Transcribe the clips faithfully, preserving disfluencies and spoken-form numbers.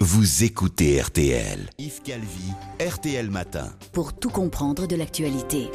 Vous écoutez R T L. Yves Calvi, R T L Matin. Pour tout comprendre de l'actualité.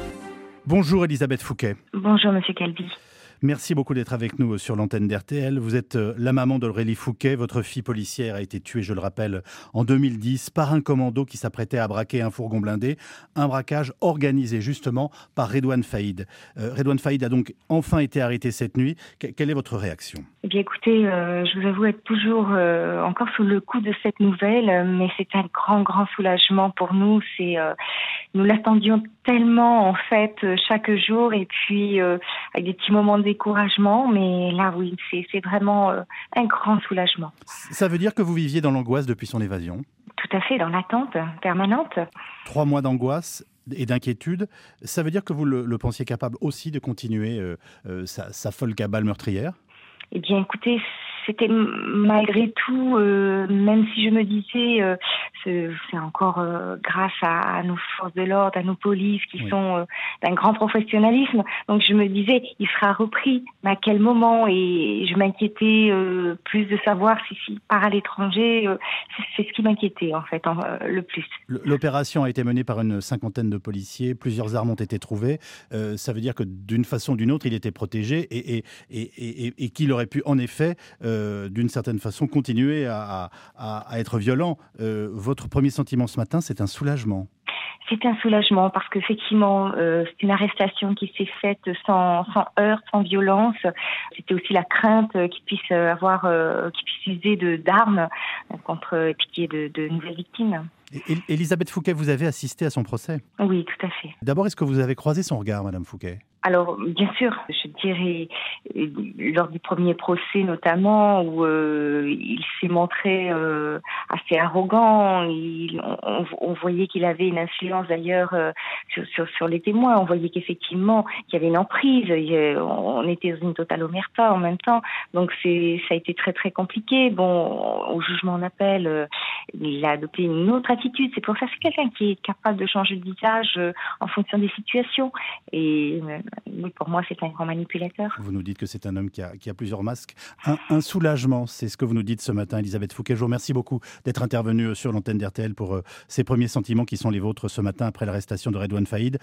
Bonjour Elisabeth Fouquet. Bonjour Monsieur Calvi. Merci beaucoup d'être avec nous sur l'antenne d'R T L. Vous êtes la maman d'Aurélie Fouquet. Votre fille policière a été tuée, je le rappelle, en deux mille dix par un commando qui s'apprêtait à braquer un fourgon blindé. Un braquage organisé justement par Redouane Faïd. Euh, Redouane Faïd a donc enfin été arrêté cette nuit. Que- quelle est votre réaction ? Eh bien écoutez, euh, je vous avoue être toujours euh, encore sous le coup de cette nouvelle, mais c'est un grand grand soulagement pour nous. C'est euh, nous l'attendions tellement en fait chaque jour et puis euh, avec des petits moments de découragement, mais là oui, c'est, c'est vraiment euh, un grand soulagement. Ça veut dire que vous viviez dans l'angoisse depuis son évasion ? Tout à fait, dans l'attente permanente. Trois mois d'angoisse et d'inquiétude. Ça veut dire que vous le, le pensiez capable aussi de continuer euh, euh, sa, sa folle cabale meurtrière ? Eh bien écoutez, c'était malgré tout, euh, même si je me disais, euh, c'est, c'est encore euh, grâce à, à nos forces de l'ordre, à nos polices qui Oui. sont euh, d'un grand professionnalisme. Donc je me disais, il sera repris, mais à quel moment ? Et je m'inquiétais euh, plus de savoir si, si part à l'étranger. Euh, c'est, c'est ce qui m'inquiétait en fait en, euh, le plus. L'opération a été menée par une cinquantaine de policiers, plusieurs armes ont été trouvées. Euh, ça veut dire que d'une façon ou d'une autre, il était protégé et, et, et, et, et qu'il aurait pu en effet, euh, d'une certaine façon, continuer à, à, à être violent. Euh, votre premier sentiment ce matin, c'est un soulagement. C'est un soulagement parce qu'effectivement, euh, c'est une arrestation qui s'est faite sans, sans heurts, sans violence. C'était aussi la crainte euh, qu'il puisse avoir, euh, qu'il puisse user de, d'armes euh, contre et puis qu'il y ait de, de nouvelles victimes. Et, et- Elisabeth Fouquet, vous avez assisté à son procès. Oui, tout à fait. D'abord, est-ce que vous avez croisé son regard, Madame Fouquet ? Alors, bien sûr, je dirais, euh, lors du premier procès notamment, où euh, il s'est montré euh, assez arrogant, il, on, on voyait qu'il avait une influence d'ailleurs euh, sur, sur, sur les témoins, on voyait qu'effectivement, qu'il y avait une emprise, il y a- on était dans une totale omerta en même temps, donc c'est, ça a été très très compliqué. Bon, au jugement en appel, euh, il a adopté une autre attitude, c'est pour ça que c'est quelqu'un qui est capable de changer de visage euh, en fonction des situations, et euh, oui, pour moi, c'est un grand manipulateur. Vous nous dites que c'est un homme qui a, qui a plusieurs masques. Un, un soulagement, c'est ce que vous nous dites ce matin, Elisabeth Fouquet. Je vous remercie beaucoup d'être intervenue sur l'antenne d'R T L pour euh, ces premiers sentiments qui sont les vôtres ce matin après l'arrestation de Redouane Faïd.